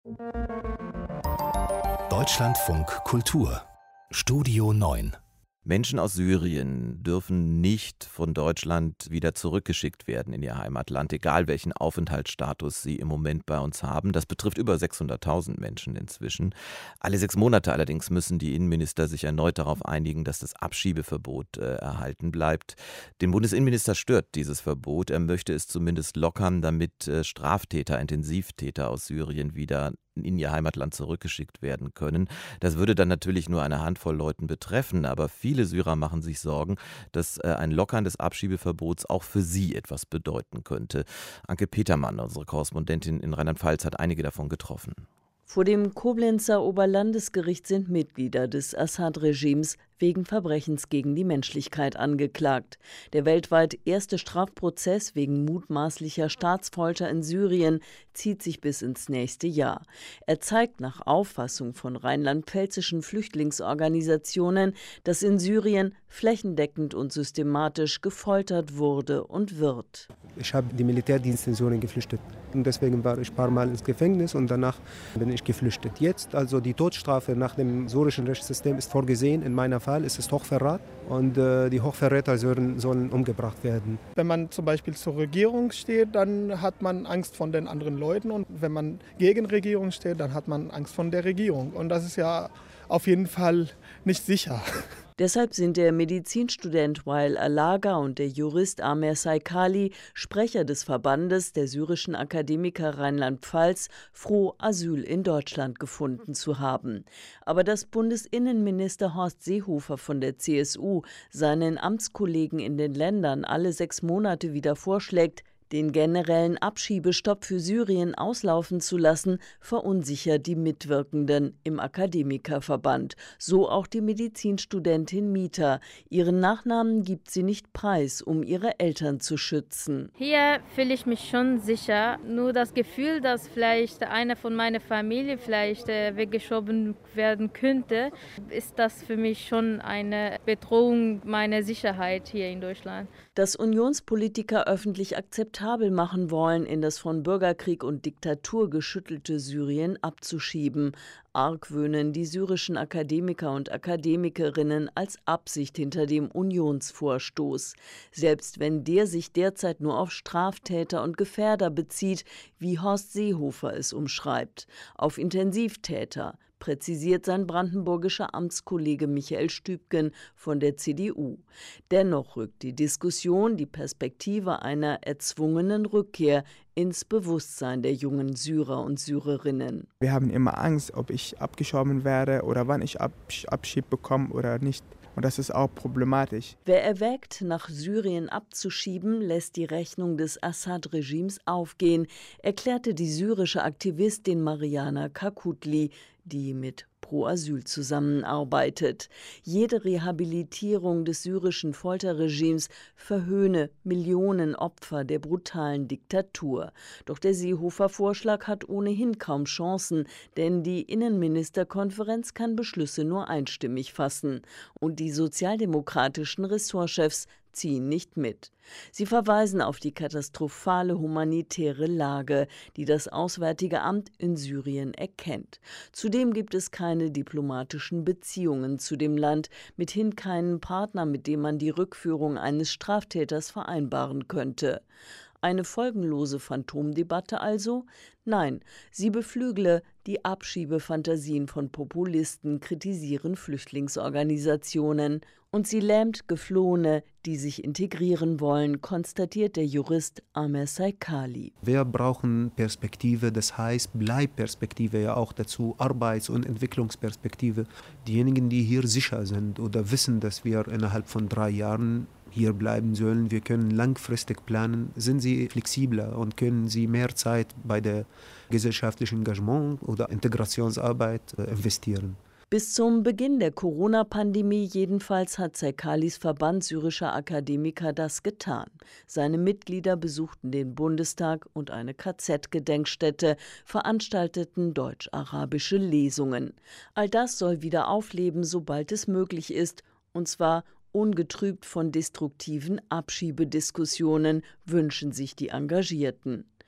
Deutschlandfunk Kultur Studio 9. Menschen aus Syrien dürfen nicht von Deutschland wieder zurückgeschickt werden in ihr Heimatland, egal welchen Aufenthaltsstatus sie im Moment bei uns haben. Das betrifft über 600.000 Menschen inzwischen. Alle 6 Monate allerdings müssen die Innenminister sich erneut darauf einigen, dass das Abschiebeverbot erhalten bleibt. Den Bundesinnenminister stört dieses Verbot. Er möchte es zumindest lockern, damit Straftäter, Intensivtäter aus Syrien wieder in ihr Heimatland zurückgeschickt werden können. Das würde dann natürlich nur eine Handvoll Leuten betreffen, aber viele Syrer machen sich Sorgen, dass ein Lockern des Abschiebeverbots auch für sie etwas bedeuten könnte. Anke Petermann, unsere Korrespondentin in Rheinland-Pfalz, hat einige davon getroffen. Vor dem Koblenzer Oberlandesgericht sind Mitglieder des Assad-Regimes wegen Verbrechens gegen die Menschlichkeit angeklagt. Der weltweit erste Strafprozess wegen mutmaßlicher Staatsfolter in Syrien zieht sich bis ins nächste Jahr. Er zeigt nach Auffassung von rheinland-pfälzischen Flüchtlingsorganisationen, dass in Syrien flächendeckend und systematisch gefoltert wurde und wird. Ich habe den Militärdienst in Syrien geflüchtet. Und deswegen war ich ein paar Mal ins Gefängnis und danach bin ich geflüchtet. Jetzt, also die Todesstrafe nach dem syrischen Rechtssystem ist vorgesehen. In meinem Fall ist es Hochverrat und die Hochverräter sollen umgebracht werden. Wenn man zum Beispiel zur Regierung steht, dann hat man Angst von den anderen Leuten. Und wenn man gegen Regierung steht, dann hat man Angst von der Regierung. Und das ist ja auf jeden Fall nicht sicher. Deshalb sind der Medizinstudent Wael Alaga und der Jurist Amer Saikali, Sprecher des Verbandes der syrischen Akademiker Rheinland-Pfalz, froh, Asyl in Deutschland gefunden zu haben. Aber dass Bundesinnenminister Horst Seehofer von der CSU seinen Amtskollegen in den Ländern alle 6 Monate wieder vorschlägt, den generellen Abschiebestopp für Syrien auslaufen zu lassen, verunsichert die Mitwirkenden im Akademikerverband. So auch die Medizinstudentin Mita. Ihren Nachnamen gibt sie nicht preis, um ihre Eltern zu schützen. Hier fühle ich mich schon sicher. Nur das Gefühl, dass vielleicht einer von meiner Familie vielleicht weggeschoben werden könnte, ist das für mich schon eine Bedrohung meiner Sicherheit hier in Deutschland. Dass Unionspolitiker öffentlich akzeptabel machen wollen, in das von Bürgerkrieg und Diktatur geschüttelte Syrien abzuschieben, argwöhnen die syrischen Akademiker und Akademikerinnen als Absicht hinter dem Unionsvorstoß. Selbst wenn der sich derzeit nur auf Straftäter und Gefährder bezieht, wie Horst Seehofer es umschreibt, auf Intensivtäter, präzisiert sein brandenburgischer Amtskollege Michael Stübgen von der CDU. Dennoch rückt die Diskussion die Perspektive einer erzwungenen Rückkehr ins Bewusstsein der jungen Syrer und Syrerinnen. Wir haben immer Angst, ob ich abgeschoben werde oder wann ich Abschied bekomme oder nicht. Und das ist auch problematisch. Wer erwägt, nach Syrien abzuschieben, lässt die Rechnung des Assad-Regimes aufgehen, erklärte die syrische Aktivistin Mariana Kakutli, die mit Pro Asyl zusammenarbeitet. Jede Rehabilitierung des syrischen Folterregimes verhöhne Millionen Opfer der brutalen Diktatur. Doch der Seehofer-Vorschlag hat ohnehin kaum Chancen, denn die Innenministerkonferenz kann Beschlüsse nur einstimmig fassen. Und die sozialdemokratischen Ressortchefs ziehen nicht mit. Sie verweisen auf die katastrophale humanitäre Lage, die das Auswärtige Amt in Syrien erkennt. Zudem gibt es keine diplomatischen Beziehungen zu dem Land, mithin keinen Partner, mit dem man die Rückführung eines Straftäters vereinbaren könnte. Eine folgenlose Phantomdebatte also? Nein, sie beflügle die Abschiebefantasien von Populisten, kritisieren Flüchtlingsorganisationen. Und sie lähmt Geflohene, die sich integrieren wollen, konstatiert der Jurist Amer Saikali. Wir brauchen Perspektive, das heißt Bleibperspektive ja auch dazu, Arbeits- und Entwicklungsperspektive. Diejenigen, die hier sicher sind oder wissen, dass wir innerhalb von 3 Jahren hier bleiben sollen, wir können langfristig planen, sind sie flexibler und können sie mehr Zeit bei der gesellschaftlichen Engagement oder Integrationsarbeit investieren. Bis zum Beginn der Corona-Pandemie jedenfalls hat Saikalis Verband syrischer Akademiker das getan. Seine Mitglieder besuchten den Bundestag und eine KZ-Gedenkstätte, veranstalteten deutsch-arabische Lesungen. All das soll wieder aufleben, sobald es möglich ist, und zwar ungetrübt von destruktiven Abschiebediskussionen, wünschen sich die Engagierten.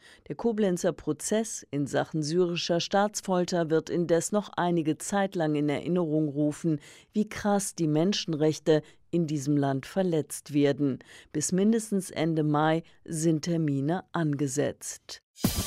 Der Koblenzer Prozess in Sachen syrischer Staatsfolter wird indes noch einige Zeit lang in Erinnerung rufen, wie krass die Menschenrechte in diesem Land verletzt werden. Bis mindestens Ende Mai sind Termine angesetzt.